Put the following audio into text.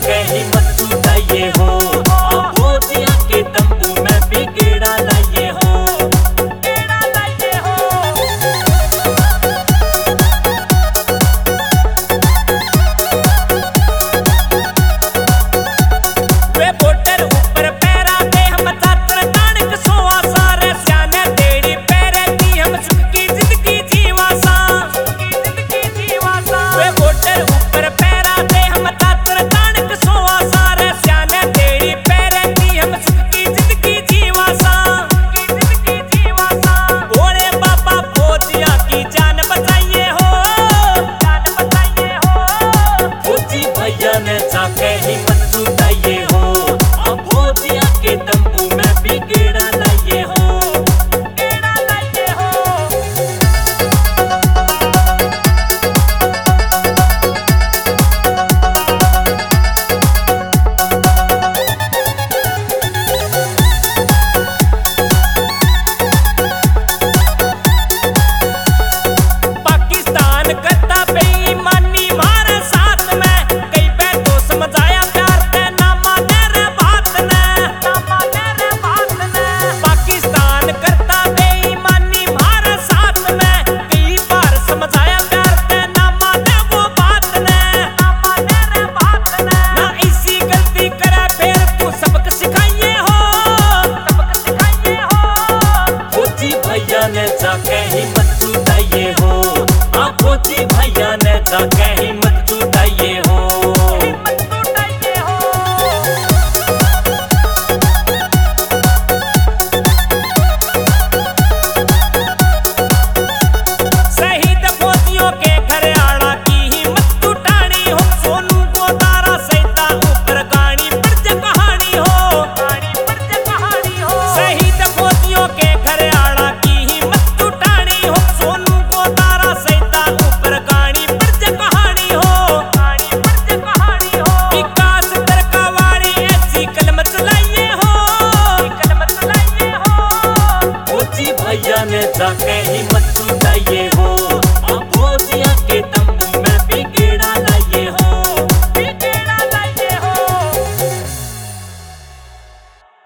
जाके हिम्मत जुटाइए हो, फौजिया के तंबू में भी गेड़ा लाइए हो। वे बॉर्डर ऊपर पैरा दे हम छात्र तानक सोआ सारे स्याने तेरी पैरे दी हम सुख की जिंदगी जीवा सा। वे बॉर्डर ऊपर पैरा दे हम छात्र तानक सोआ सारे स्याने तेरी पैरे दी हम सुख की जिंदगी जीवा सा। भोले बाबा फौजिया की जान बचाइए हो, फौजी भैया ने जाके हिम्मत